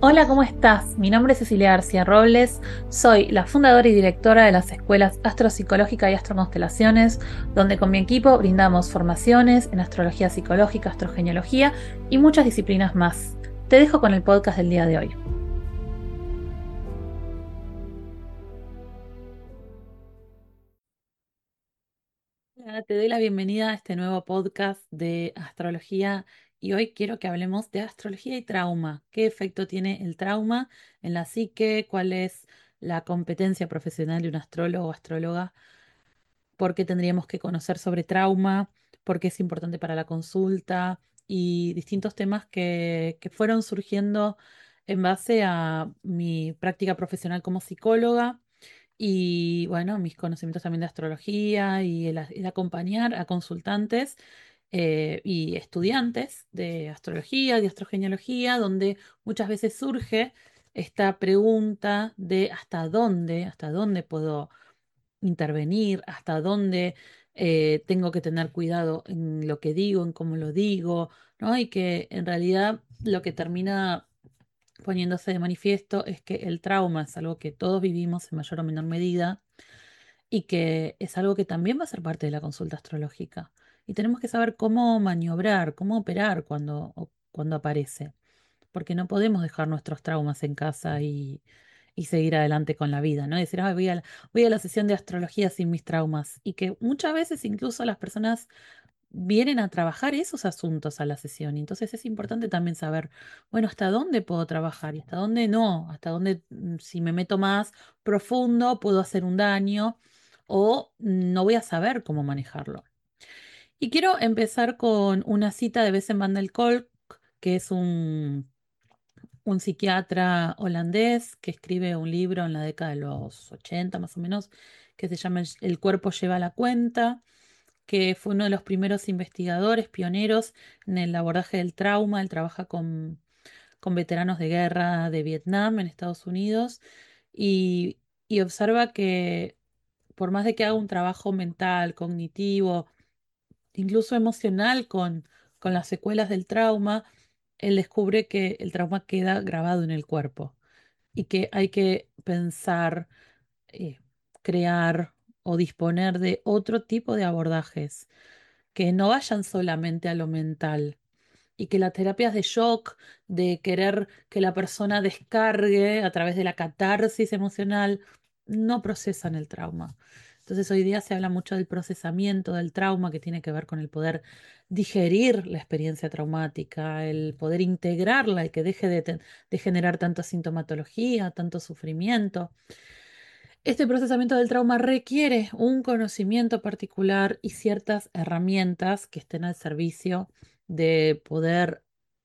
Hola, ¿cómo estás? Mi nombre es Cecilia García Robles, soy la fundadora y directora de las escuelas Astropsicológica y Astroconstelaciones, donde con mi equipo brindamos formaciones en astrología psicológica, astrogenealogía y muchas disciplinas más. Te dejo con el podcast del día de hoy. Hola, te doy la bienvenida a este nuevo podcast de astrología y hoy quiero que hablemos de astrología y trauma. ¿Qué efecto tiene el trauma en la psique? ¿Cuál es la competencia profesional de un astrólogo o astróloga? ¿Por qué tendríamos que conocer sobre trauma? ¿Por qué es importante para la consulta? Y distintos temas que fueron surgiendo en base a mi práctica profesional como psicóloga y bueno, mis conocimientos también de astrología y el acompañar a consultantes y estudiantes de astrología, de astrogenealogía, donde muchas veces surge esta pregunta de hasta dónde puedo intervenir, hasta dónde tengo que tener cuidado en lo que digo, en cómo lo digo, ¿no? Y que en realidad lo que termina poniéndose de manifiesto es que el trauma es algo que todos vivimos en mayor o menor medida y que es algo que también va a ser parte de la consulta astrológica. Y tenemos que saber cómo maniobrar, cómo operar cuando aparece, porque no podemos dejar nuestros traumas en casa y seguir adelante con la vida, ¿no? Decir, "Ay, voy a la sesión de astrología sin mis traumas", y que muchas veces incluso las personas vienen a trabajar esos asuntos a la sesión. Y entonces es importante también saber, bueno, hasta dónde puedo trabajar y hasta dónde no, hasta dónde si me meto más profundo puedo hacer un daño o no voy a saber cómo manejarlo. Y quiero empezar con una cita de Bessem van der Kolk, que es un psiquiatra holandés que escribe un libro en la década de los 80 más o menos, que se llama El cuerpo lleva la cuenta, que fue uno de los primeros investigadores pioneros en el abordaje del trauma. Él trabaja con veteranos de guerra de Vietnam en Estados Unidos y observa que por más de que haga un trabajo mental, cognitivo, incluso emocional con las secuelas del trauma, él descubre que el trauma queda grabado en el cuerpo y que hay que pensar, eh, crear o disponer de otro tipo de abordajes que no vayan solamente a lo mental y que las terapias de shock, de querer que la persona descargue a través de la catarsis emocional, no procesan el trauma. Entonces hoy día se habla mucho del procesamiento del trauma que tiene que ver con el poder digerir la experiencia traumática, el poder integrarla y que deje de generar tanta sintomatología, tanto sufrimiento. Este procesamiento del trauma requiere un conocimiento particular y ciertas herramientas que estén al servicio de poder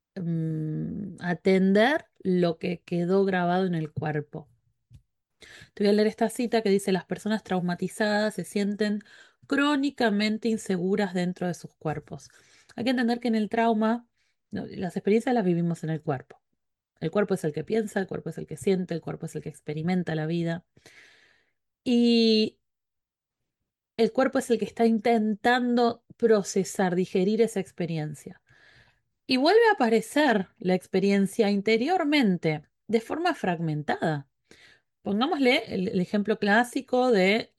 atender lo que quedó grabado en el cuerpo. Te voy a leer esta cita que dice: las personas traumatizadas se sienten crónicamente inseguras dentro de sus cuerpos. Hay que entender que en el trauma, no, las experiencias las vivimos en el cuerpo. El cuerpo es el que piensa, el cuerpo es el que siente, el cuerpo es el que experimenta la vida. Y el cuerpo es el que está intentando procesar, digerir esa experiencia. Y vuelve a aparecer la experiencia interiormente, de forma fragmentada. Pongámosle el ejemplo clásico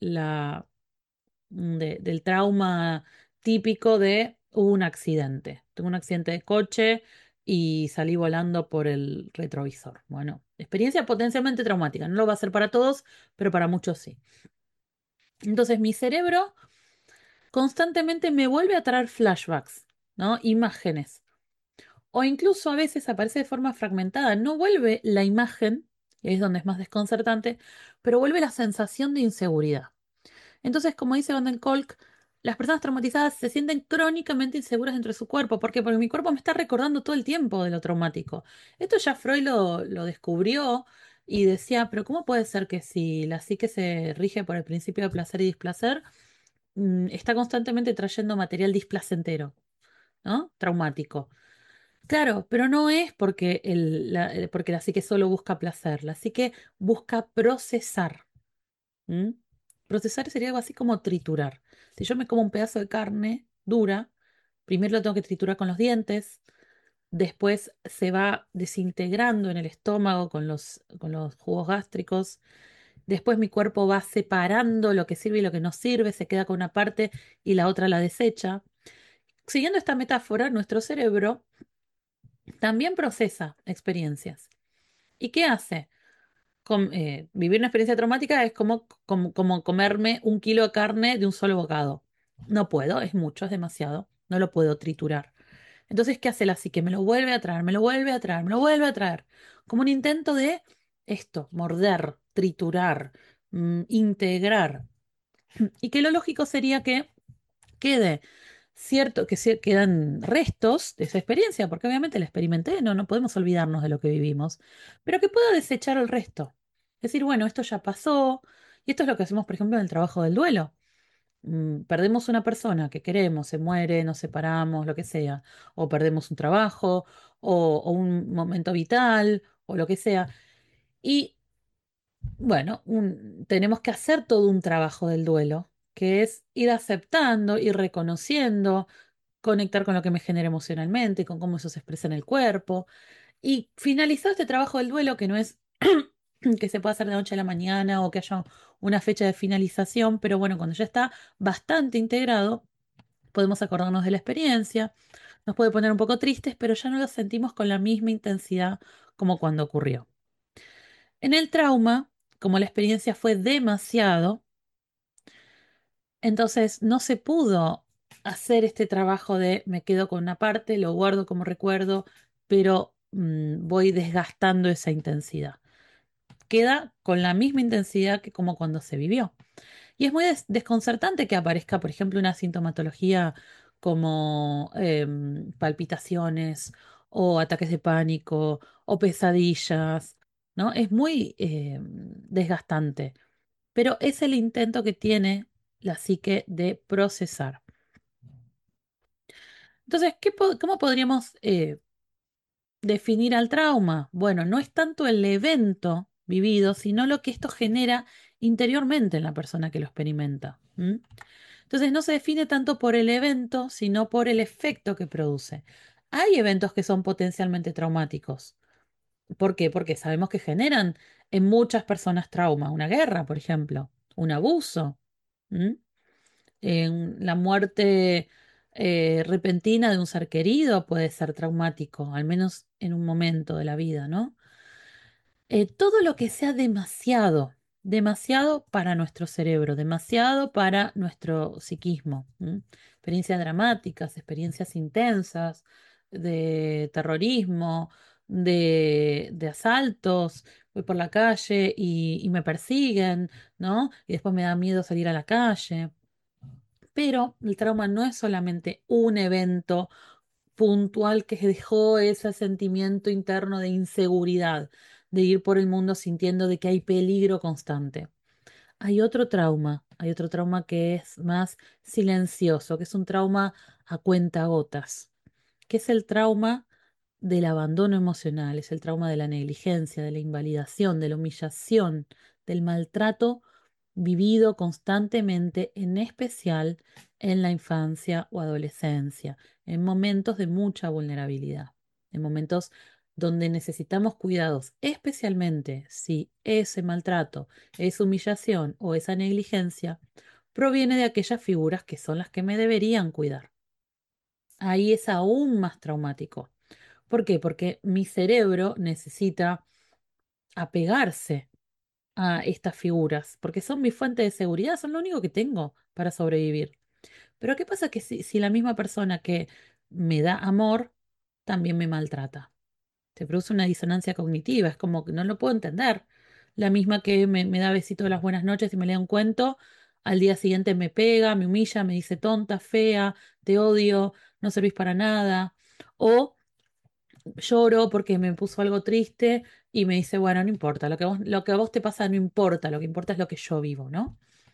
del trauma típico de hubo un accidente. Tuve un accidente de coche y salí volando por el retrovisor. Bueno, experiencia potencialmente traumática. No lo va a ser para todos, pero para muchos sí. Entonces mi cerebro constantemente me vuelve a traer flashbacks, ¿no? Imágenes. O incluso a veces aparece de forma fragmentada. No vuelve la imagen, y ahí es donde es más desconcertante, pero vuelve la sensación de inseguridad. Entonces, como dice Van den Kolk, las personas traumatizadas se sienten crónicamente inseguras dentro de su cuerpo. ¿Por qué? Porque mi cuerpo me está recordando todo el tiempo de lo traumático. Esto ya Freud lo descubrió y decía, pero ¿cómo puede ser que si la psique se rige por el principio de placer y displacer, está constantemente trayendo material displacentero, ¿no? Traumático? Claro, pero no es porque porque la psique solo busca placer, la psique busca procesar. ¿M? Procesar sería algo así como triturar. Si yo me como un pedazo de carne dura, primero lo tengo que triturar con los dientes, después se va desintegrando en el estómago con los jugos gástricos, después mi cuerpo va separando lo que sirve y lo que no sirve, se queda con una parte y la otra la desecha. Siguiendo esta metáfora, nuestro cerebro también procesa experiencias. ¿Y qué hace? Vivir una experiencia traumática es como comerme un kilo de carne de un solo bocado. No puedo, es mucho, es demasiado. No lo puedo triturar. Entonces, ¿qué hace la psique? Me lo vuelve a traer, me lo vuelve a traer, me lo vuelve a traer. Como un intento de esto, morder, triturar, integrar. Y que lo lógico sería que quede cierto, quedan restos de esa experiencia, porque obviamente la experimenté, no podemos olvidarnos de lo que vivimos, pero que pueda desechar el resto. Decir, bueno, esto ya pasó, y esto es lo que hacemos, por ejemplo, en el trabajo del duelo. Perdemos una persona que queremos, se muere, nos separamos, lo que sea, o perdemos un trabajo, o un momento vital, o lo que sea. Y bueno, tenemos que hacer todo un trabajo del duelo, que es ir aceptando, ir reconociendo, conectar con lo que me genera emocionalmente, con cómo eso se expresa en el cuerpo. Y finalizado este trabajo del duelo, que no es que se pueda hacer de noche a la mañana o que haya una fecha de finalización, pero bueno, cuando ya está bastante integrado, podemos acordarnos de la experiencia, nos puede poner un poco tristes, pero ya no lo sentimos con la misma intensidad como cuando ocurrió. En el trauma, como la experiencia fue demasiado, entonces no se pudo hacer este trabajo de me quedo con una parte, lo guardo como recuerdo, pero voy desgastando esa intensidad. Queda con la misma intensidad que como cuando se vivió. Y es muy desconcertante que aparezca, por ejemplo, una sintomatología como palpitaciones o ataques de pánico o pesadillas, ¿no? Es muy desgastante, pero es el intento que tiene la psique de procesar. Entonces, ¿cómo podríamos definir al trauma? Bueno, no es tanto el evento vivido, sino lo que esto genera interiormente en la persona que lo experimenta. Entonces, no se define tanto por el evento, sino por el efecto que produce. Hay eventos que son potencialmente traumáticos. ¿Por qué? Porque sabemos que generan en muchas personas trauma. Una guerra, por ejemplo, un abuso. ¿m? La muerte repentina de un ser querido puede ser traumático, al menos en un momento de la vida, ¿no? Todo lo que sea demasiado, demasiado para nuestro cerebro, demasiado para nuestro psiquismo. Experiencias dramáticas, experiencias intensas de terrorismo, de asaltos. Voy por la calle y me persiguen, ¿no? Y después me da miedo salir a la calle. Pero el trauma no es solamente un evento puntual que dejó ese sentimiento interno de inseguridad, de ir por el mundo sintiendo de que hay peligro constante. Hay otro trauma que es más silencioso, que es un trauma a cuentagotas, que es el trauma del abandono emocional, es el trauma de la negligencia, de la invalidación, de la humillación, del maltrato vivido constantemente, en especial en la infancia o adolescencia, en momentos de mucha vulnerabilidad, en momentos donde necesitamos cuidados, especialmente si ese maltrato, esa humillación o esa negligencia proviene de aquellas figuras que son las que me deberían cuidar. Ahí es aún más traumático. ¿Por qué? Porque mi cerebro necesita apegarse a estas figuras, porque son mi fuente de seguridad, son lo único que tengo para sobrevivir. Pero ¿qué pasa que si la misma persona que me da amor también me maltrata? Se produce una disonancia cognitiva, es como que no lo puedo entender. La misma que me da besitos de las buenas noches y me lee un cuento, al día siguiente me pega, me humilla, me dice tonta, fea, te odio, no servís para nada. O lloro porque me puso algo triste y me dice, bueno, no importa, lo que a vos te pasa no importa, lo que importa es lo que yo vivo, ¿no?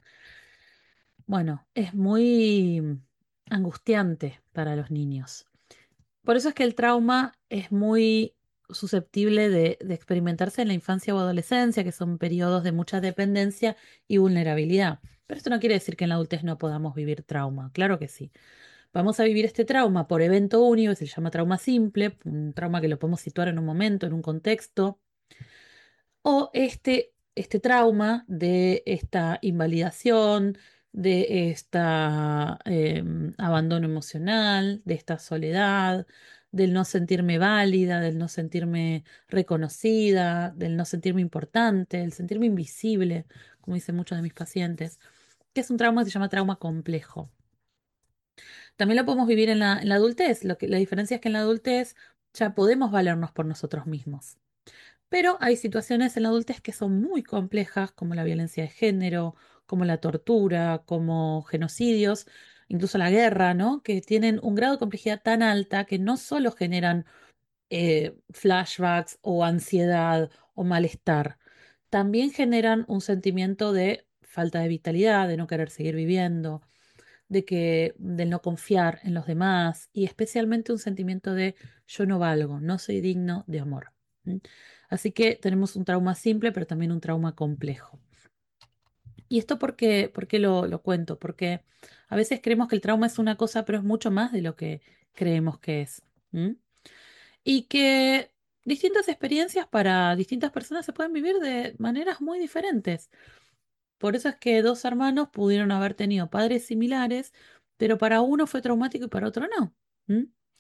Bueno, es muy angustiante para los niños. Por eso es que el trauma es muy susceptible de experimentarse en la infancia o adolescencia, que son periodos de mucha dependencia y vulnerabilidad. Pero esto no quiere decir que en la adultez no podamos vivir trauma, claro que sí. Vamos a vivir este trauma por evento único, que se llama trauma simple, un trauma que lo podemos situar en un momento, en un contexto, o este trauma de esta invalidación, de esta abandono emocional, de esta soledad, del no sentirme válida, del no sentirme reconocida, del no sentirme importante, del sentirme invisible, como dicen muchos de mis pacientes, que es un trauma que se llama trauma complejo. También lo podemos vivir en la adultez. La diferencia es que en la adultez ya podemos valernos por nosotros mismos. Pero hay situaciones en la adultez que son muy complejas, como la violencia de género, como la tortura, como genocidios, incluso la guerra, ¿no? Que tienen un grado de complejidad tan alta que no solo generan flashbacks o ansiedad o malestar, también generan un sentimiento de falta de vitalidad, de no querer seguir viviendo, del no confiar en los demás y especialmente un sentimiento de yo no valgo, no soy digno de amor. ¿Mm? Así que tenemos un trauma simple, pero también un trauma complejo. ¿Y esto por qué lo cuento? Porque a veces creemos que el trauma es una cosa, pero es mucho más de lo que creemos que es. ¿Mm? Y que distintas experiencias para distintas personas se pueden vivir de maneras muy diferentes. Por eso es que dos hermanos pudieron haber tenido padres similares, pero para uno fue traumático y para otro no. ¿Mm?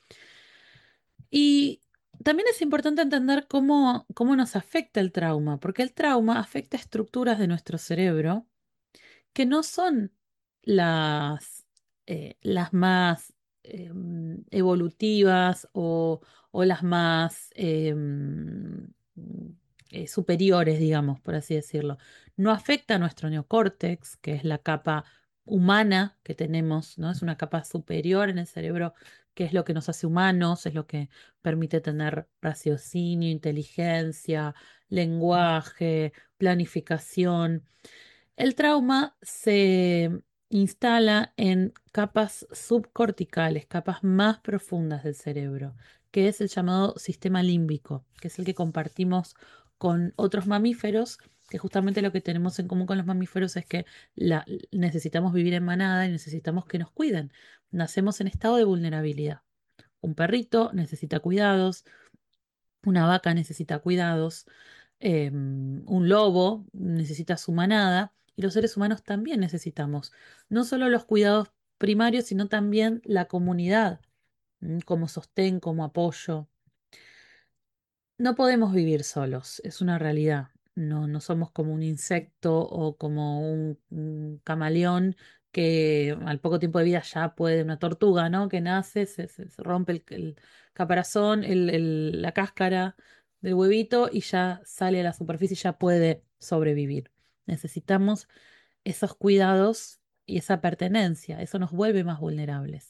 Y también es importante entender cómo nos afecta el trauma, porque el trauma afecta estructuras de nuestro cerebro que no son las más evolutivas o las más superiores, digamos, por así decirlo. No afecta a nuestro neocórtex, que es la capa humana que tenemos, ¿no? Es una capa superior en el cerebro, que es lo que nos hace humanos, es lo que permite tener raciocinio, inteligencia, lenguaje, planificación. El trauma se instala en capas subcorticales, capas más profundas del cerebro, que es el llamado sistema límbico, que es el que compartimos con otros mamíferos, que justamente lo que tenemos en común con los mamíferos es que necesitamos vivir en manada y necesitamos que nos cuiden. Nacemos en estado de vulnerabilidad. Un perrito necesita cuidados, una vaca necesita cuidados, un lobo necesita su manada y los seres humanos también necesitamos no solo los cuidados primarios, sino también la comunidad, como sostén, como apoyo. No podemos vivir solos, es una realidad. No, no somos como un insecto o como un camaleón que al poco tiempo de vida ya puede, una tortuga, ¿no? Que nace, se rompe el caparazón, la cáscara del huevito y ya sale a la superficie y ya puede sobrevivir. Necesitamos esos cuidados y esa pertenencia, eso nos vuelve más vulnerables.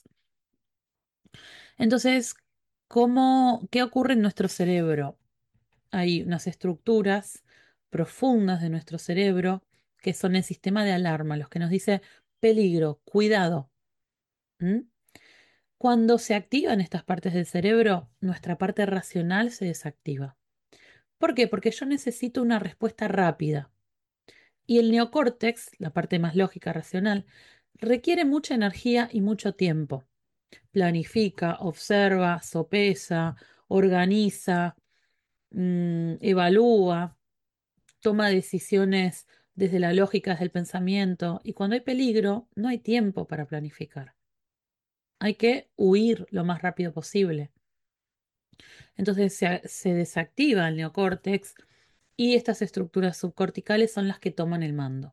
Entonces, ¿qué ocurre en nuestro cerebro? Hay unas estructuras profundas de nuestro cerebro que son el sistema de alarma, los que nos dice peligro, cuidado. ¿Mm? Cuando se activan estas partes del cerebro, nuestra parte racional se desactiva. ¿Por qué? Porque yo necesito una respuesta rápida. Y el neocórtex, la parte más lógica, racional, requiere mucha energía y mucho tiempo. Planifica, observa, sopesa, organiza, evalúa, toma decisiones desde la lógica, desde el pensamiento, y cuando hay peligro, no hay tiempo para planificar. Hay que huir lo más rápido posible. Entonces se desactiva el neocórtex y estas estructuras subcorticales son las que toman el mando.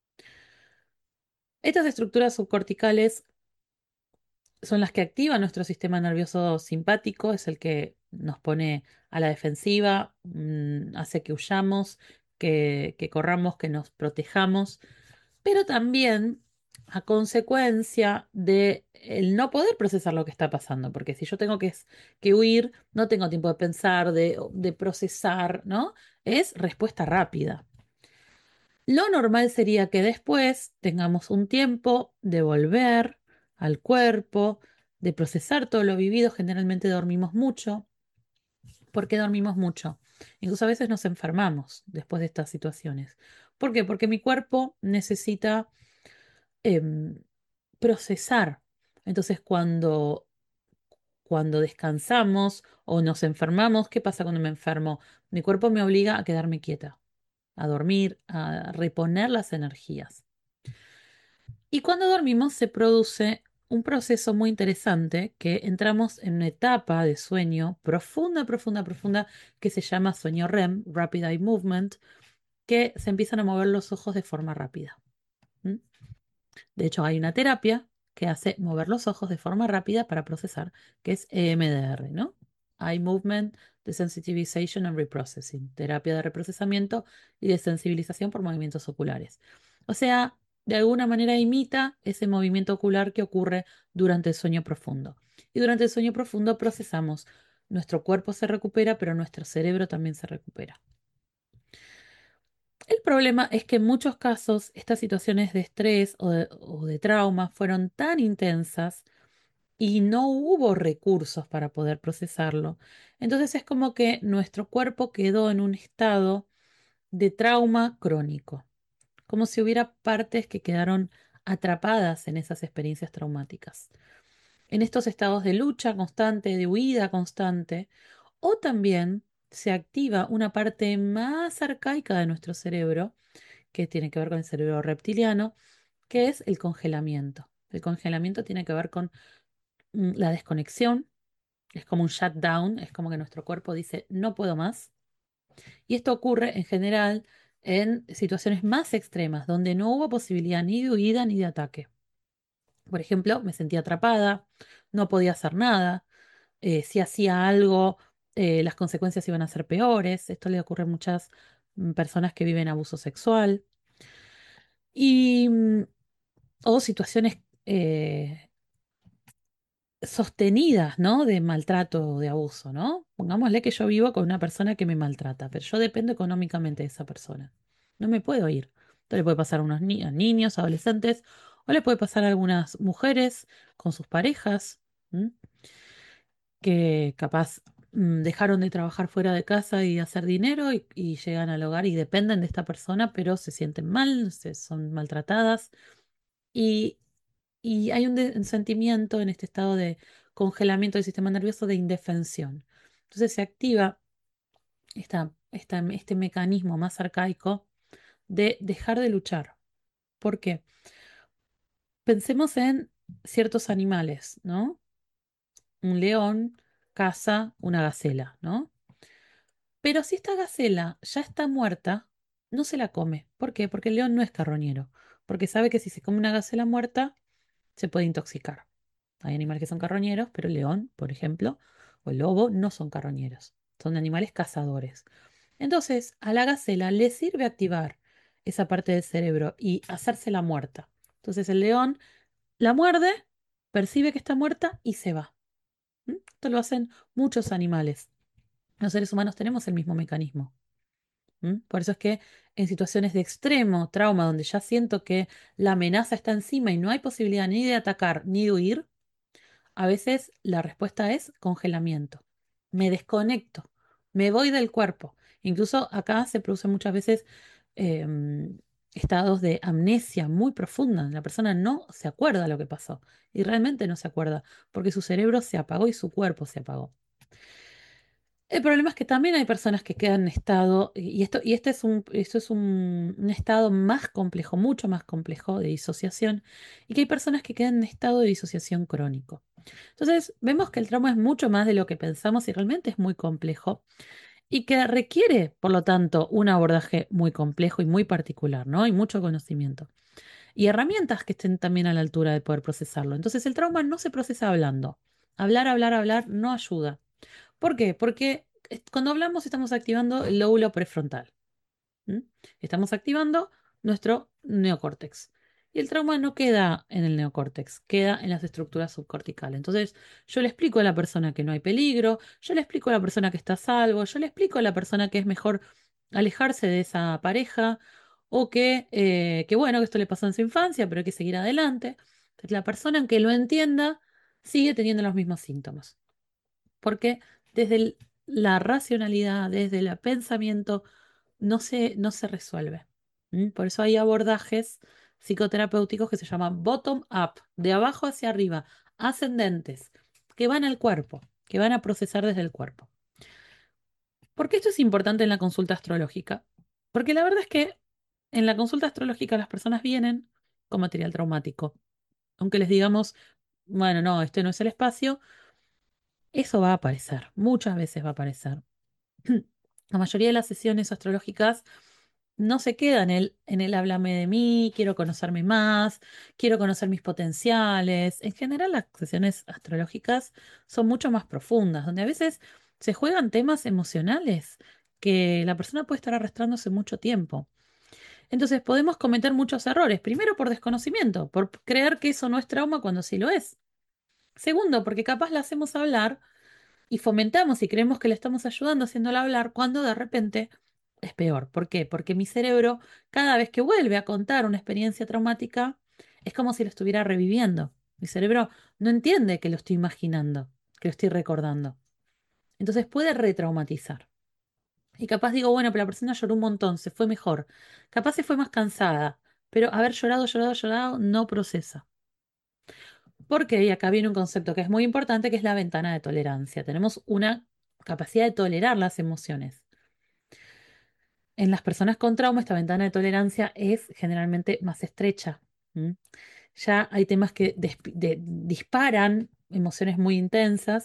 Estas estructuras subcorticales son las que activan nuestro sistema nervioso simpático, es el que nos pone a la defensiva, hace que huyamos, que corramos, que nos protejamos, pero también a consecuencia de el no poder procesar lo que está pasando, porque si yo tengo que huir, no tengo tiempo de pensar, de procesar, ¿no? Es respuesta rápida. Lo normal sería que después tengamos un tiempo de volver al cuerpo, de procesar todo lo vivido. Generalmente dormimos mucho. ¿Por qué dormimos mucho? Incluso a veces nos enfermamos después de estas situaciones. ¿Por qué? Porque mi cuerpo necesita em, procesar. Entonces, cuando descansamos o nos enfermamos, ¿qué pasa cuando me enfermo? Mi cuerpo me obliga a quedarme quieta, a dormir, a reponer las energías. Y cuando dormimos se produce un proceso muy interesante que entramos en una etapa de sueño profunda, profunda, profunda, que se llama sueño REM, Rapid Eye Movement, que se empiezan a mover los ojos de forma rápida. ¿Mm? De hecho, hay una terapia que hace mover los ojos de forma rápida para procesar, que es EMDR, ¿no? Eye Movement Desensitization and Reprocessing, terapia de reprocesamiento y de sensibilización por movimientos oculares. O sea, de alguna manera imita ese movimiento ocular que ocurre durante el sueño profundo. Y durante el sueño profundo procesamos, nuestro cuerpo se recupera, pero nuestro cerebro también se recupera. El problema es que en muchos casos estas situaciones de estrés o de trauma fueron tan intensas y no hubo recursos para poder procesarlo. Entonces es como que nuestro cuerpo quedó en un estado de trauma crónico, como si hubiera partes que quedaron atrapadas en esas experiencias traumáticas. En estos estados de lucha constante, de huida constante, o también se activa una parte más arcaica de nuestro cerebro que tiene que ver con el cerebro reptiliano, que es el congelamiento. El congelamiento tiene que ver con la desconexión, es como un shutdown, es como que nuestro cuerpo dice no puedo más. Y esto ocurre en general en situaciones más extremas, donde no hubo posibilidad ni de huida ni de ataque. Por ejemplo, me sentía atrapada, no podía hacer nada, si hacía algo, las consecuencias iban a ser peores. Esto le ocurre a muchas personas que viven abuso sexual. Y o situaciones sostenidas, ¿no? De maltrato o de abuso, ¿no? Pongámosle que yo vivo con una persona que me maltrata, pero yo dependo económicamente de esa persona. No me puedo ir. Esto le puede pasar a unos a niños, adolescentes, o le puede pasar a algunas mujeres con sus parejas, ¿m? Que capaz dejaron de trabajar fuera de casa y hacer dinero y llegan al hogar y dependen de esta persona, pero se sienten mal, son maltratadas. Y hay un sentimiento en este estado de congelamiento del sistema nervioso de indefensión. Entonces se activa este mecanismo más arcaico de dejar de luchar. ¿Por qué? Pensemos en ciertos animales, ¿no? Un león caza una gacela, ¿no? Pero si esta gacela ya está muerta, no se la come. ¿Por qué? Porque el león no es carroñero. Porque sabe que si se come una gacela muerta, se puede intoxicar. Hay animales que son carroñeros, pero el león, por ejemplo, o el lobo no son carroñeros, son animales cazadores. Entonces, a la gacela le sirve activar esa parte del cerebro y hacérsela muerta. Entonces, el león la muerde, percibe que está muerta y se va. ¿Mm? Esto lo hacen muchos animales. Los seres humanos tenemos el mismo mecanismo. Por eso es que en situaciones de extremo trauma, donde ya siento que la amenaza está encima y no hay posibilidad ni de atacar ni de huir, a veces la respuesta es congelamiento. Me desconecto, me voy del cuerpo. Incluso acá se producen muchas veces em, estados de amnesia muy profunda. La persona no se acuerda lo que pasó y realmente no se acuerda porque su cerebro se apagó y su cuerpo se apagó. El problema es que también hay personas que quedan en estado, y esto es un estado más complejo, mucho más complejo de disociación, y que hay personas que quedan en estado de disociación crónico. Entonces, vemos que el trauma es mucho más de lo que pensamos y realmente es muy complejo, y que requiere, por lo tanto, un abordaje muy complejo y muy particular, ¿no? Y mucho conocimiento. Y herramientas que estén también a la altura de poder procesarlo. Entonces, el trauma no se procesa hablando. Hablar, hablar, hablar no ayuda. ¿Por qué? Porque cuando hablamos estamos activando el lóbulo prefrontal. ¿M? Estamos activando nuestro neocórtex. Y el trauma no queda en el neocórtex, queda en las estructuras subcorticales. Entonces, yo le explico a la persona que no hay peligro, yo le explico a la persona que está a salvo, yo le explico a la persona que es mejor alejarse de esa pareja o que bueno, que esto le pasó en su infancia, pero hay que seguir adelante. Entonces, la persona, aunque lo entienda, sigue teniendo los mismos síntomas. Porque desde la racionalidad, desde el pensamiento, no se resuelve. Por eso hay abordajes psicoterapéuticos que se llaman bottom up, de abajo hacia arriba, ascendentes, que van al cuerpo, que van a procesar desde el cuerpo. ¿Por qué esto es importante en la consulta astrológica? Porque la verdad es que en la consulta astrológica las personas vienen con material traumático. Aunque les digamos, bueno, no, este no es el espacio, eso va a aparecer, muchas veces va a aparecer. La mayoría de las sesiones astrológicas no se queda en el háblame de mí, quiero conocerme más, quiero conocer mis potenciales. En general, las sesiones astrológicas son mucho más profundas, donde a veces se juegan temas emocionales que la persona puede estar arrastrándose mucho tiempo. Entonces podemos cometer muchos errores. Primero por desconocimiento, por creer que eso no es trauma cuando sí lo es. Segundo, porque capaz la hacemos hablar y fomentamos y creemos que le estamos ayudando haciéndola hablar cuando de repente es peor. ¿Por qué? Porque mi cerebro, cada vez que vuelve a contar una experiencia traumática, es como si lo estuviera reviviendo. Mi cerebro no entiende que lo estoy imaginando, que lo estoy recordando. Entonces puede retraumatizar. Y capaz digo, bueno, pero la persona lloró un montón, se fue mejor. Capaz se fue más cansada, pero haber llorado, llorado, llorado no procesa. Porque, y acá viene un concepto que es muy importante, que es la ventana de tolerancia. Tenemos una capacidad de tolerar las emociones. En las personas con trauma, esta ventana de tolerancia es generalmente más estrecha. ¿M? Ya hay temas que disparan emociones muy intensas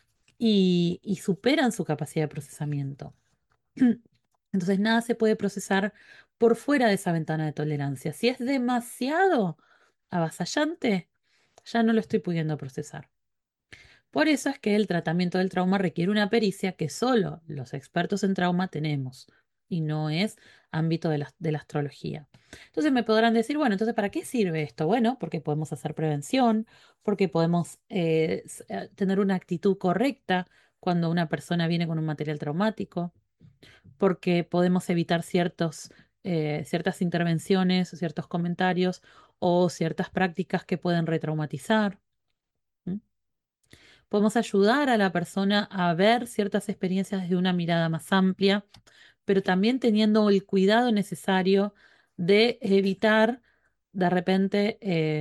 y superan su capacidad de procesamiento. Entonces, nada se puede procesar por fuera de esa ventana de tolerancia. Si es demasiado avasallante, ya no lo estoy pudiendo procesar. Por eso es que el tratamiento del trauma requiere una pericia que solo los expertos en trauma tenemos y no es ámbito de la astrología. Entonces me podrán decir, bueno, entonces ¿para qué sirve esto? Bueno, porque podemos hacer prevención, porque podemos tener una actitud correcta cuando una persona viene con un material traumático, porque podemos evitar ciertas intervenciones, ciertos comentarios o ciertas prácticas que pueden retraumatizar. ¿M? Podemos ayudar a la persona a ver ciertas experiencias desde una mirada más amplia, pero también teniendo el cuidado necesario de evitar de repente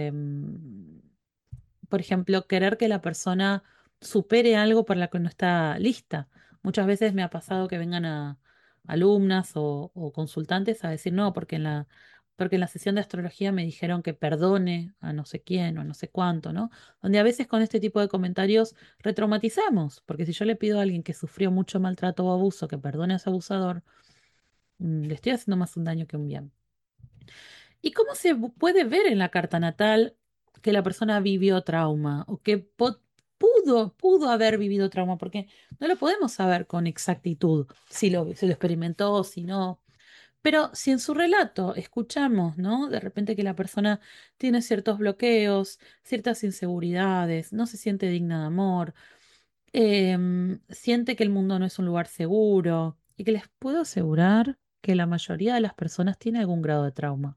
por ejemplo, querer que la persona supere algo para lo que no está lista. Muchas veces me ha pasado que vengan alumnas o consultantes a decir, no, porque en la sesión de astrología me dijeron que perdone a no sé quién o a no sé cuánto, ¿no? Donde a veces con este tipo de comentarios retraumatizamos, porque si yo le pido a alguien que sufrió mucho maltrato o abuso que perdone a ese abusador, le estoy haciendo más un daño que un bien. ¿Y cómo se puede ver en la carta natal que la persona vivió trauma o que pudo haber vivido trauma? Porque no lo podemos saber con exactitud si lo experimentó o si no. Pero si en su relato escuchamos, ¿no? De repente que la persona tiene ciertos bloqueos, ciertas inseguridades, no se siente digna de amor, siente que el mundo no es un lugar seguro y que les puedo asegurar que la mayoría de las personas tiene algún grado de trauma.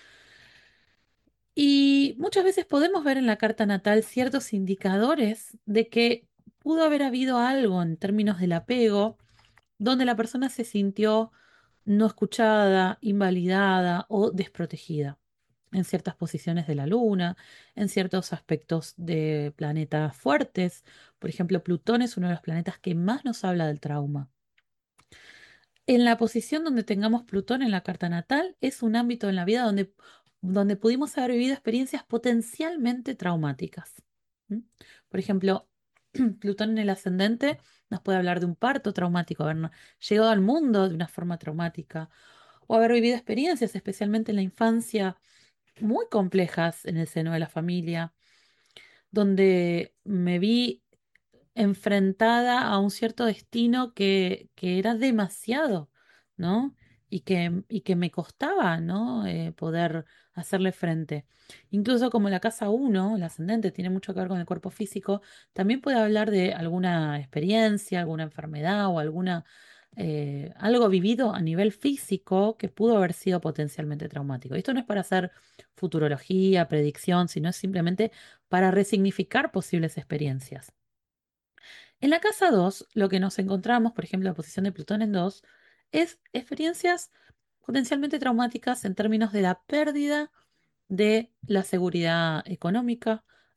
Y muchas veces podemos ver en la carta natal ciertos indicadores de que pudo haber habido algo en términos del apego, donde la persona se sintió no escuchada, invalidada o desprotegida en ciertas posiciones de la luna, en ciertos aspectos de planetas fuertes. Por ejemplo, Plutón es uno de los planetas que más nos habla del trauma. En la posición donde tengamos Plutón en la carta natal, es un ámbito en la vida donde pudimos haber vivido experiencias potencialmente traumáticas. ¿M? Por ejemplo, Plutón en el ascendente nos puede hablar de un parto traumático, haber llegado al mundo de una forma traumática, o haber vivido experiencias, especialmente en la infancia, muy complejas en el seno de la familia, donde me vi enfrentada a un cierto destino que era demasiado, ¿no? Y que me costaba, ¿no? Poder hacerle frente. Incluso como la casa uno, el ascendente, tiene mucho que ver con el cuerpo físico, también puede hablar de alguna experiencia, alguna enfermedad o algo vivido a nivel físico que pudo haber sido potencialmente traumático. Y esto no es para hacer futurología, predicción, sino es simplemente para resignificar posibles experiencias. En la casa 2, lo que nos encontramos, por ejemplo, la posición de Plutón en 2, es experiencias potencialmente traumáticas en términos de la pérdida de la seguridad económica,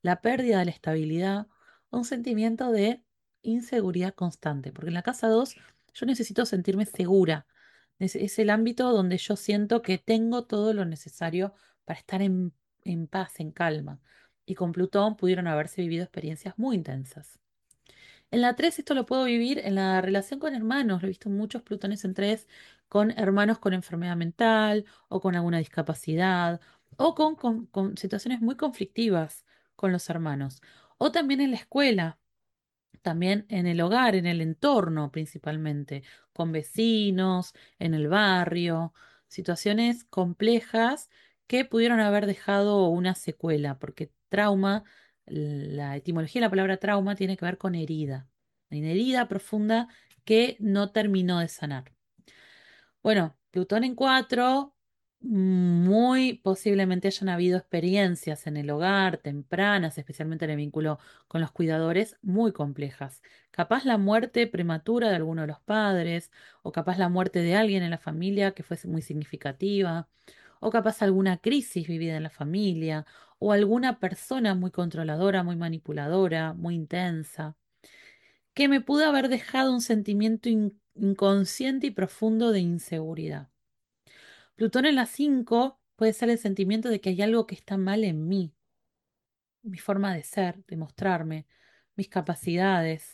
la pérdida de la estabilidad o un sentimiento de inseguridad constante. Porque en la casa 2 yo necesito sentirme segura. Es el ámbito donde yo siento que tengo todo lo necesario para estar en paz, en calma. Y con Plutón pudieron haberse vivido experiencias muy intensas. En la 3 esto lo puedo vivir en la relación con hermanos. Lo he visto muchos Plutones en 3 con hermanos con enfermedad mental o con alguna discapacidad o con situaciones muy conflictivas con los hermanos. O también en la escuela, también en el hogar, en el entorno principalmente, con vecinos, en el barrio, situaciones complejas que pudieron haber dejado una secuela, porque trauma, la etimología de la palabra trauma tiene que ver con herida, una herida profunda que no terminó de sanar. Bueno, Plutón en 4, muy posiblemente hayan habido experiencias en el hogar tempranas, especialmente en el vínculo con los cuidadores, muy complejas. Capaz la muerte prematura de alguno de los padres, o capaz la muerte de alguien en la familia que fuese muy significativa, o capaz alguna crisis vivida en la familia, o alguna persona muy controladora, muy manipuladora, muy intensa que me pudo haber dejado un sentimiento inconsciente y profundo de inseguridad. Plutón en la 5 puede ser el sentimiento de que hay algo que está mal en mí, mi forma de ser, de mostrarme, mis capacidades,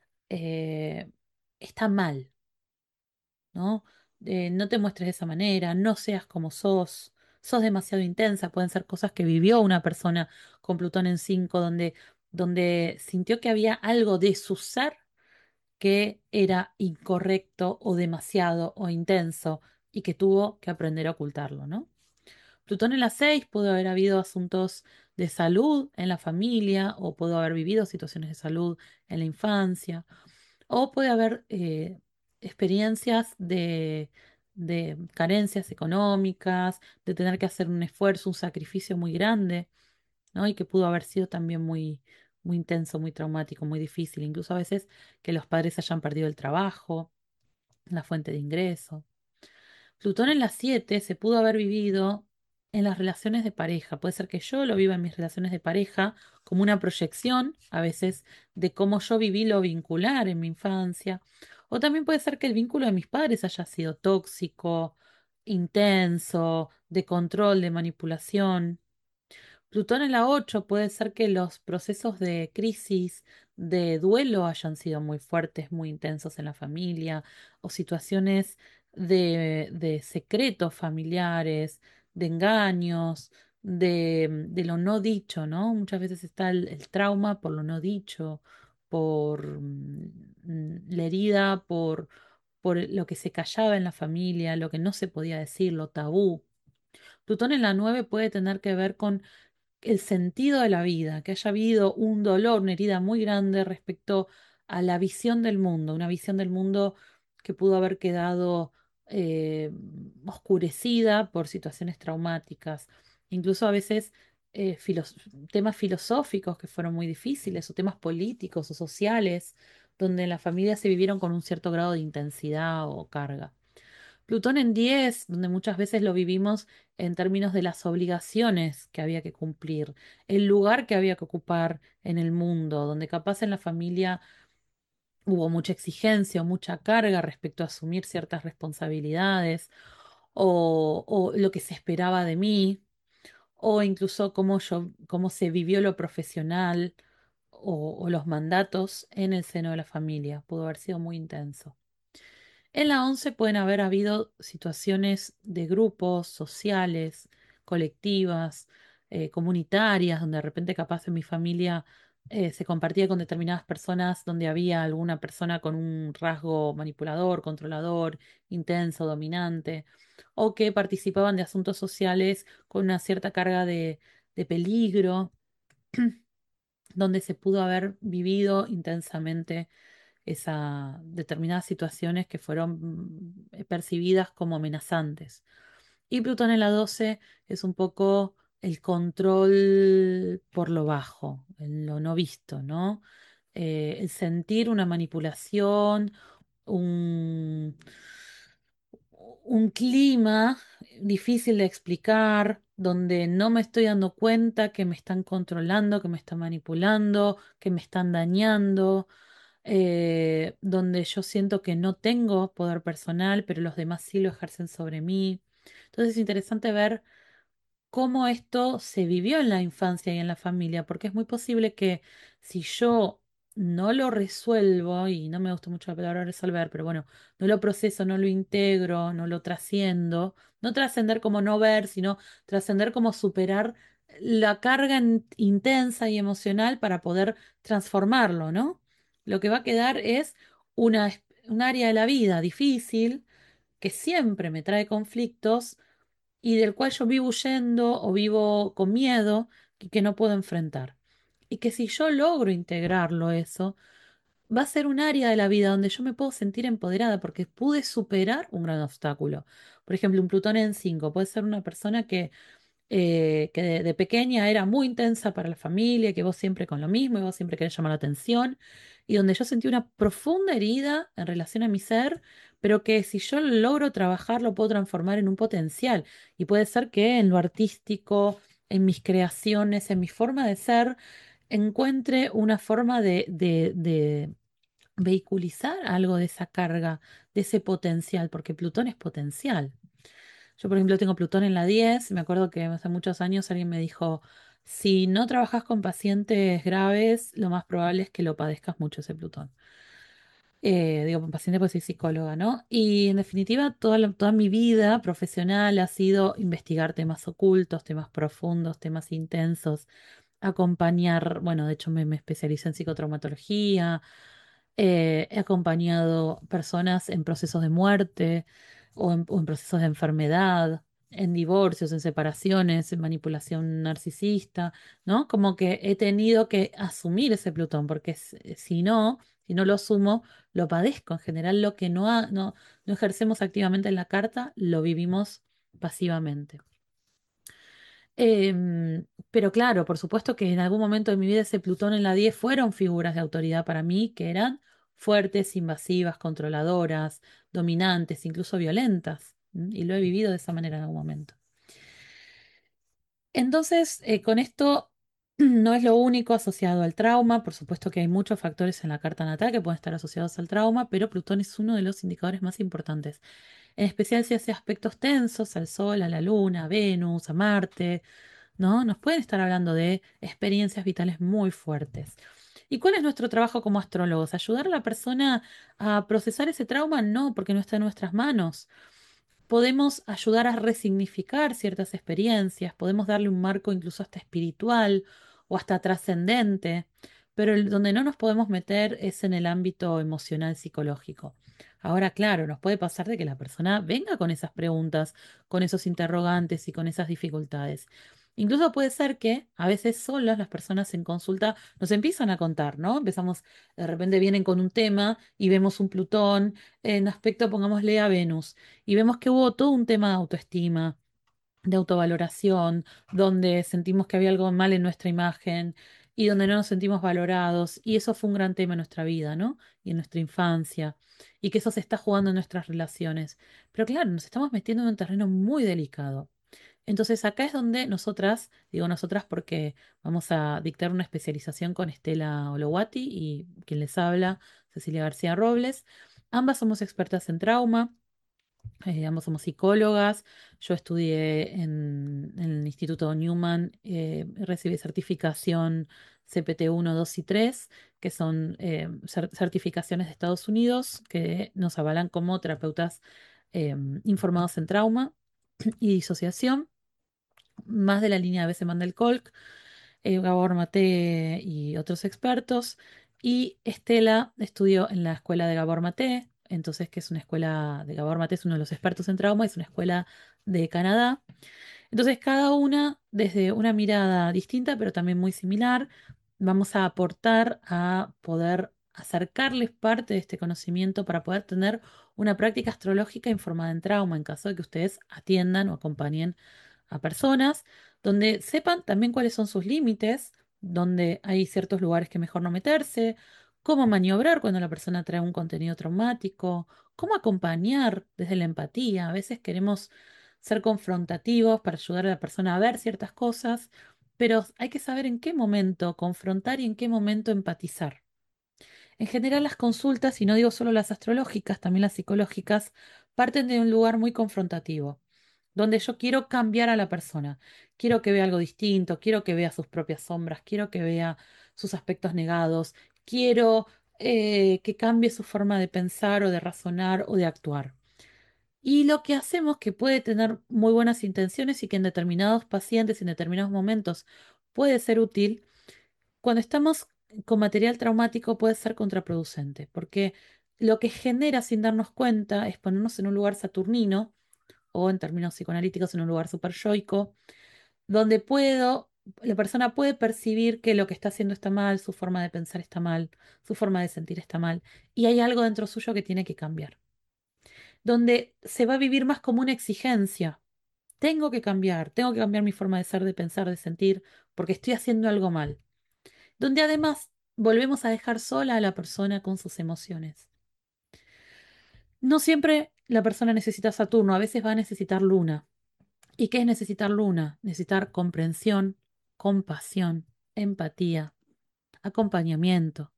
eh, está mal, ¿no? No te muestres de esa manera, no seas como sos, sos demasiado intensa, pueden ser cosas que vivió una persona con Plutón en 5 donde sintió que había algo de su ser que era incorrecto o demasiado o intenso y que tuvo que aprender a ocultarlo, ¿no? Plutón en la 6 pudo haber habido asuntos de salud en la familia o pudo haber vivido situaciones de salud en la infancia o puede haber experiencias de carencias económicas, de tener que hacer un esfuerzo, un sacrificio muy grande, ¿no? Y que pudo haber sido también muy intenso, muy traumático, muy difícil, incluso a veces que los padres hayan perdido el trabajo, la fuente de ingreso. Plutón en las 7 se pudo haber vivido en las relaciones de pareja. Puede ser que yo lo viva en mis relaciones de pareja como una proyección, a veces, de cómo yo viví lo vincular en mi infancia. O también puede ser que el vínculo de mis padres haya sido tóxico, intenso, de control, de manipulación. Plutón en la 8 puede ser que los procesos de crisis, de duelo hayan sido muy fuertes, muy intensos en la familia, o situaciones de secretos familiares, de engaños, de lo no dicho, ¿no? Muchas veces está el trauma por lo no dicho, por la herida, por lo que se callaba en la familia, lo que no se podía decir, lo tabú. Plutón en la 9 puede tener que ver con el sentido de la vida, que haya habido un dolor, una herida muy grande respecto a la visión del mundo, una visión del mundo que pudo haber quedado eh, oscurecida por situaciones traumáticas, incluso a veces temas filosóficos que fueron muy difíciles, o temas políticos o sociales, donde en la familia se vivieron con un cierto grado de intensidad o carga. Plutón en 10, donde muchas veces lo vivimos en términos de las obligaciones que había que cumplir, el lugar que había que ocupar en el mundo, donde capaz en la familia hubo mucha exigencia o mucha carga respecto a asumir ciertas responsabilidades o lo que se esperaba de mí, o incluso cómo se vivió lo profesional o los mandatos en el seno de la familia. Pudo haber sido muy intenso. En la 11 pueden haber habido situaciones de grupos sociales, colectivas, comunitarias, donde de repente capaz en mi familia se compartía con determinadas personas, donde había alguna persona con un rasgo manipulador, controlador, intenso, dominante, o que participaban de asuntos sociales con una cierta carga de peligro, donde se pudo haber vivido intensamente esa determinadas situaciones que fueron percibidas como amenazantes. Y Plutón en la 12 es un poco el control por lo bajo, en lo no visto, ¿no? El sentir una manipulación, un, un clima difícil de explicar, donde no me estoy dando cuenta que me están controlando, que me están manipulando, que me están dañando, donde yo siento que no tengo poder personal, pero los demás sí lo ejercen sobre mí. Entonces es interesante ver cómo esto se vivió en la infancia y en la familia, porque es muy posible que si yo no lo resuelvo, y no me gusta mucho la palabra resolver, pero bueno, no lo proceso, no lo integro, no lo trasciendo, no trascender como no ver, sino trascender como superar la carga intensa y emocional para poder transformarlo, ¿no? Lo que va a quedar es un área de la vida difícil que siempre me trae conflictos y del cual yo vivo huyendo o vivo con miedo y que no puedo enfrentar. Y que si yo logro integrarlo eso, va a ser un área de la vida donde yo me puedo sentir empoderada porque pude superar un gran obstáculo. Por ejemplo, un Plutón en 5 puede ser una persona que de pequeña era muy intensa para la familia, que vos siempre con lo mismo y vos siempre querés llamar la atención, y donde yo sentí una profunda herida en relación a mi ser, pero que si yo lo logro trabajar lo puedo transformar en un potencial. Y puede ser que en lo artístico, en mis creaciones, en mi forma de ser, encuentre una forma de vehiculizar algo de esa carga, de ese potencial, porque Plutón es potencial. Yo, por ejemplo, tengo Plutón en la 10. Me acuerdo que hace muchos años alguien me dijo, si no trabajas con pacientes graves, lo más probable es que lo padezcas mucho ese Plutón. Digo, con pacientes pues soy psicóloga, ¿no? Y en definitiva, toda mi vida profesional ha sido investigar temas ocultos, temas profundos, temas intensos, acompañar, bueno, de hecho me especialicé en psicotraumatología, he acompañado personas en procesos de muerte o en procesos de enfermedad, en divorcios, en separaciones, en manipulación narcisista, ¿no? Como que he tenido que asumir ese Plutón, porque si no lo asumo, lo padezco. En general, lo que no ejercemos activamente en la carta, lo vivimos pasivamente. Pero claro, por supuesto que en algún momento de mi vida ese Plutón en la 10 fueron figuras de autoridad para mí que eran fuertes, invasivas, controladoras, dominantes, incluso violentas. Y lo he vivido de esa manera en algún momento. Entonces, con esto no es lo único asociado al trauma. Por supuesto que hay muchos factores en la carta natal que pueden estar asociados al trauma, pero Plutón es uno de los indicadores más importantes. En especial si hace aspectos tensos al Sol, a la Luna, a Venus, a Marte, ¿no? Nos pueden estar hablando de experiencias vitales muy fuertes. ¿Y cuál es nuestro trabajo como astrólogos? ¿Ayudar a la persona a procesar ese trauma? No, porque no está en nuestras manos. Podemos ayudar a resignificar ciertas experiencias, podemos darle un marco incluso hasta espiritual o hasta trascendente, pero donde no nos podemos meter es en el ámbito emocional psicológico. Ahora, claro, nos puede pasar de que la persona venga con esas preguntas, con esos interrogantes y con esas dificultades. Incluso puede ser que a veces solas las personas en consulta nos empiezan a contar, ¿no? Empezamos, de repente vienen con un tema y vemos un Plutón en aspecto, pongámosle a Venus y vemos que hubo todo un tema de autoestima, de autovaloración, donde sentimos que había algo mal en nuestra imagen y donde no nos sentimos valorados. Y eso fue un gran tema en nuestra vida, ¿no? Y en nuestra infancia. Y que eso se está jugando en nuestras relaciones. Pero claro, nos estamos metiendo en un terreno muy delicado. Entonces acá es donde nosotras, digo nosotras porque vamos a dictar una especialización con Estela Olowati y quien les habla, Cecilia García Robles. Ambas somos expertas en trauma. Ambos somos psicólogas. Yo estudié en el Instituto Newman, recibí certificación CPT 1, 2 y 3, que son certificaciones de Estados Unidos que nos avalan como terapeutas informados en trauma y disociación, más de la línea de Bessem van der Kolk, Gabor Maté y otros expertos. Y Estela estudió en la escuela de Gabor Maté, entonces que es una escuela de Gabor Maté, es uno de los expertos en trauma, es una escuela de Canadá. Entonces cada una desde una mirada distinta, pero también muy similar, vamos a aportar a poder acercarles parte de este conocimiento para poder tener una práctica astrológica informada en trauma, en caso de que ustedes atiendan o acompañen a personas, donde sepan también cuáles son sus límites, donde hay ciertos lugares que mejor no meterse, cómo maniobrar cuando la persona trae un contenido traumático, cómo acompañar desde la empatía. A veces queremos ser confrontativos para ayudar a la persona a ver ciertas cosas, pero hay que saber en qué momento confrontar y en qué momento empatizar. En general, las consultas, y no digo solo las astrológicas, también las psicológicas, parten de un lugar muy confrontativo, donde yo quiero cambiar a la persona, quiero que vea algo distinto, quiero que vea sus propias sombras, quiero que vea sus aspectos negados, quiero que cambie su forma de pensar o de razonar o de actuar. Y lo que hacemos, que puede tener muy buenas intenciones y que en determinados pacientes, en determinados momentos, puede ser útil, cuando estamos con material traumático puede ser contraproducente, porque lo que genera sin darnos cuenta es ponernos en un lugar saturnino, o en términos psicoanalíticos, en un lugar superyoico, donde la persona puede percibir que lo que está haciendo está mal, su forma de pensar está mal, su forma de sentir está mal, y hay algo dentro suyo que tiene que cambiar, donde se va a vivir más como una exigencia. Tengo que cambiar mi forma de ser, de pensar, de sentir, porque estoy haciendo algo mal. Donde además volvemos a dejar sola a la persona con sus emociones. No siempre la persona necesita Saturno, a veces va a necesitar Luna. ¿Y qué es necesitar Luna? Necesitar comprensión, compasión, empatía, acompañamiento,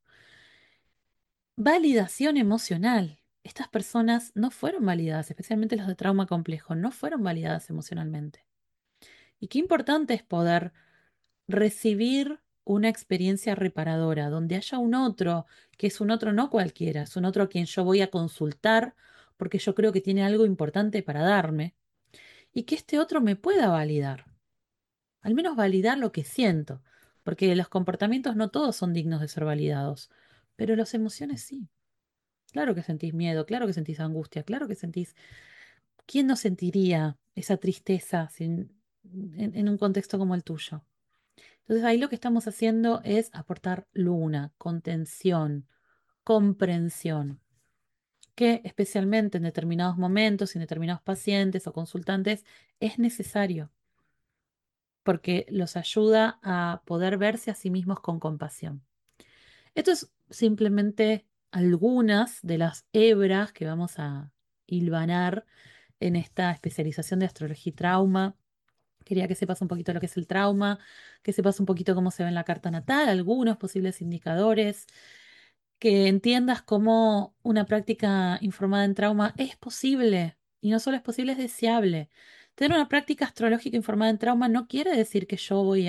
validación emocional. Estas personas no fueron validadas, especialmente los de trauma complejo, no fueron validadas emocionalmente. Y qué importante es poder recibir una experiencia reparadora, donde haya un otro, que es un otro no cualquiera, es un otro a quien yo voy a consultar porque yo creo que tiene algo importante para darme, y que este otro me pueda validar, al menos validar lo que siento, porque los comportamientos no todos son dignos de ser validados, pero las emociones sí. Claro que sentís miedo, claro que sentís angustia, claro que sentís... ¿Quién no sentiría esa tristeza en un contexto como el tuyo? Entonces ahí lo que estamos haciendo es aportar luna, contención, comprensión, que especialmente en determinados momentos, en determinados pacientes o consultantes, es necesario, porque los ayuda a poder verse a sí mismos con compasión. Esto es simplemente algunas de las hebras que vamos a hilvanar en esta especialización de astrología y trauma. Quería que sepas un poquito lo que es el trauma, que sepas un poquito cómo se ve en la carta natal, algunos posibles indicadores, que entiendas cómo una práctica informada en trauma es posible, y no solo es posible, es deseable. Tener una práctica astrológica informada en trauma no quiere decir que yo voy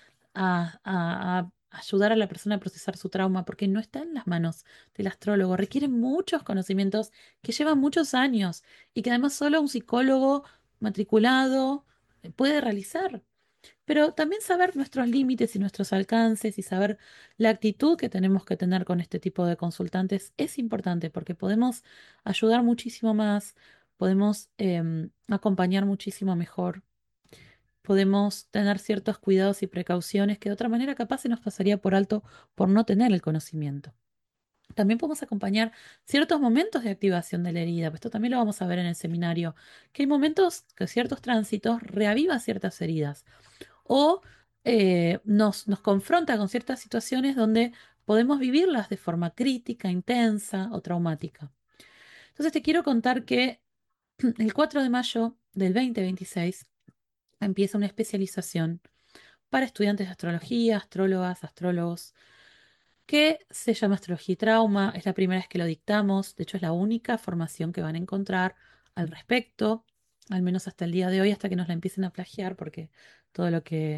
a ayudar a la persona a procesar su trauma, porque no está en las manos del astrólogo. Requiere muchos conocimientos que llevan muchos años y que además solo un psicólogo matriculado puede realizar. Pero también saber nuestros límites y nuestros alcances y saber la actitud que tenemos que tener con este tipo de consultantes es importante porque podemos ayudar muchísimo más, podemos acompañar muchísimo mejor, podemos tener ciertos cuidados y precauciones que de otra manera capaz se nos pasaría por alto por no tener el conocimiento. También podemos acompañar ciertos momentos de activación de la herida, pues esto también lo vamos a ver en el seminario, que hay momentos que ciertos tránsitos reavivan ciertas heridas o nos confronta con ciertas situaciones donde podemos vivirlas de forma crítica, intensa o traumática. Entonces te quiero contar que el 4 de mayo del 2026 empieza una especialización para estudiantes de astrología, astrólogas, astrólogos, que se llama Astrología y Trauma. Es la primera vez que lo dictamos, de hecho es la única formación que van a encontrar al respecto, al menos hasta el día de hoy, hasta que nos la empiecen a plagiar, porque todo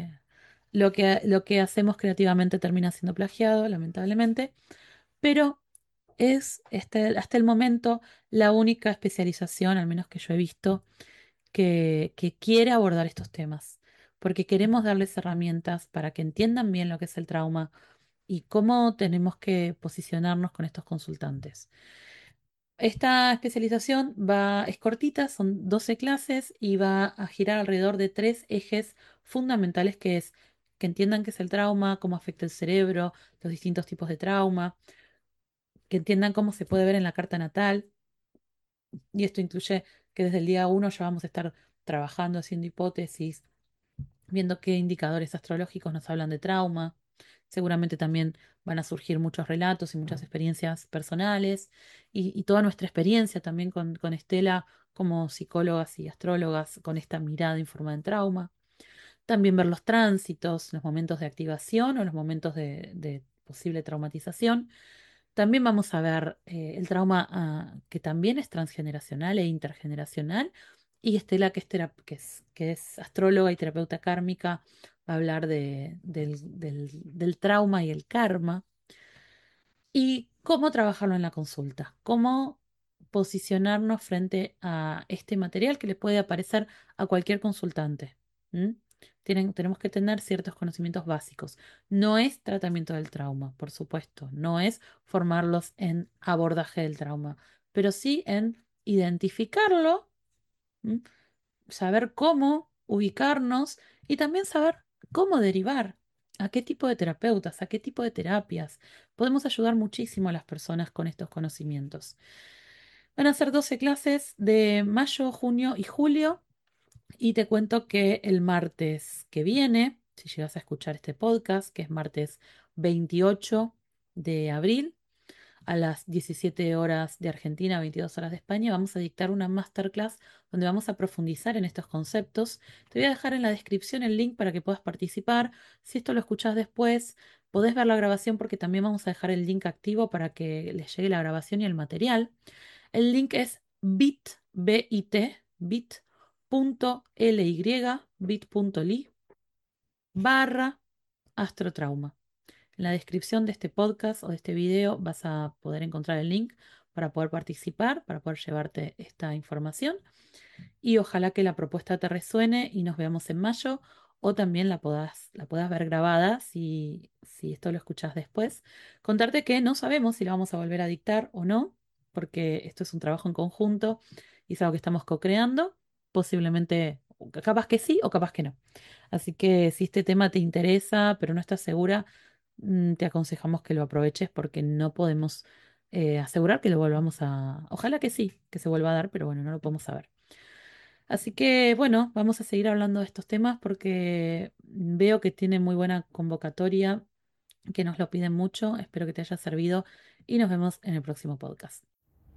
lo que hacemos creativamente termina siendo plagiado, lamentablemente, pero es hasta el momento la única especialización, al menos que yo he visto, que quiere abordar estos temas, porque queremos darles herramientas para que entiendan bien lo que es el trauma y cómo tenemos que posicionarnos con estos consultantes. Esta especialización es cortita, son 12 clases y va a girar alrededor de tres ejes fundamentales, que es que entiendan qué es el trauma, cómo afecta el cerebro, los distintos tipos de trauma, que entiendan cómo se puede ver en la carta natal, y esto incluye que desde el día uno ya vamos a estar trabajando, haciendo hipótesis, viendo qué indicadores astrológicos nos hablan de trauma. Seguramente también van a surgir muchos relatos y muchas experiencias personales y toda nuestra experiencia también con Estela como psicólogas y astrólogas con esta mirada informada en trauma. También ver los tránsitos, los momentos de activación o los momentos de posible traumatización. También vamos a ver el trauma que también es transgeneracional e intergeneracional. Y Estela, que es astróloga y terapeuta kármica, va a hablar del trauma y el karma. Y cómo trabajarlo en la consulta, cómo posicionarnos frente a este material que le puede aparecer a cualquier consultante. ¿M? Tenemos que tener ciertos conocimientos básicos. No es tratamiento del trauma, por supuesto, no es formarlos en abordaje del trauma, pero sí en identificarlo, ¿m? Saber cómo ubicarnos y también saber cómo derivar, a qué tipo de terapeutas, a qué tipo de terapias. Podemos ayudar muchísimo a las personas con estos conocimientos. Van a ser 12 clases de mayo, junio y julio. Y te cuento que el martes que viene, si llegas a escuchar este podcast, que es martes 28 de abril, a las 17 horas de Argentina, 22 horas de España, vamos a dictar una masterclass donde vamos a profundizar en estos conceptos. Te voy a dejar en la descripción el link para que puedas participar. Si esto lo escuchás después, podés ver la grabación porque también vamos a dejar el link activo para que les llegue la grabación y el material. El link es bit.ly barra astrotrauma. En la descripción de este podcast o de este video vas a poder encontrar el link para poder participar, para poder llevarte esta información y ojalá que la propuesta te resuene y nos veamos en mayo o también la puedas ver grabada si esto lo escuchas después. Contarte que no sabemos si la vamos a volver a dictar o no, porque esto es un trabajo en conjunto y es algo que estamos co-creando. Posiblemente, capaz que sí o capaz que no. Así que si este tema te interesa, pero no estás segura, te aconsejamos que lo aproveches porque no podemos asegurar que lo volvamos a... Ojalá que sí, que se vuelva a dar, pero bueno, no lo podemos saber. Así que bueno, vamos a seguir hablando de estos temas porque veo que tiene muy buena convocatoria, que nos lo piden mucho. Espero que te haya servido y nos vemos en el próximo podcast.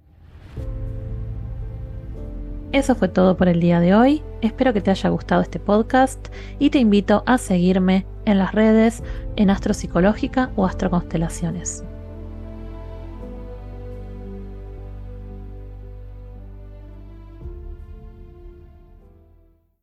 Eso fue todo por el día de hoy. Espero que te haya gustado este podcast y te invito a seguirme en las redes en Astropsicológica o Astroconstelaciones.